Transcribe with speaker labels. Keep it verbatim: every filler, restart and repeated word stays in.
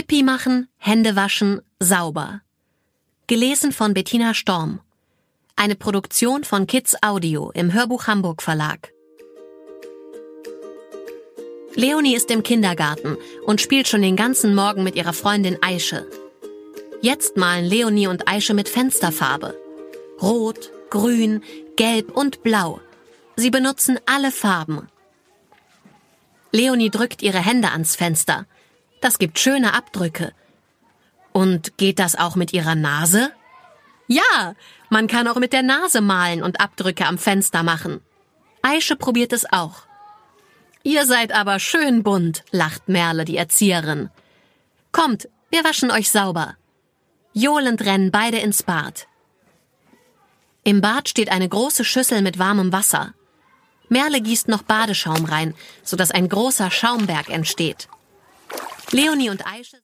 Speaker 1: Pipi machen, Hände waschen, sauber. Gelesen von Bettina Storm. Eine Produktion von Kids Audio im Hörbuch Hamburg Verlag. Leonie ist im Kindergarten und spielt schon den ganzen Morgen mit ihrer Freundin Aische. Jetzt malen Leonie und Aische mit Fensterfarbe. Rot, grün, gelb und blau. Sie benutzen alle Farben. Leonie drückt ihre Hände ans Fenster. Das gibt schöne Abdrücke. Und geht das auch mit ihrer Nase? Ja, man kann auch mit der Nase malen und Abdrücke am Fenster machen. Aische probiert es auch. Ihr seid aber schön bunt, lacht Merle, die Erzieherin. Kommt, wir waschen euch sauber. Johlend rennen beide ins Bad. Im Bad steht eine große Schüssel mit warmem Wasser. Merle gießt noch Badeschaum rein, sodass ein großer Schaumberg entsteht. Leonie und Aische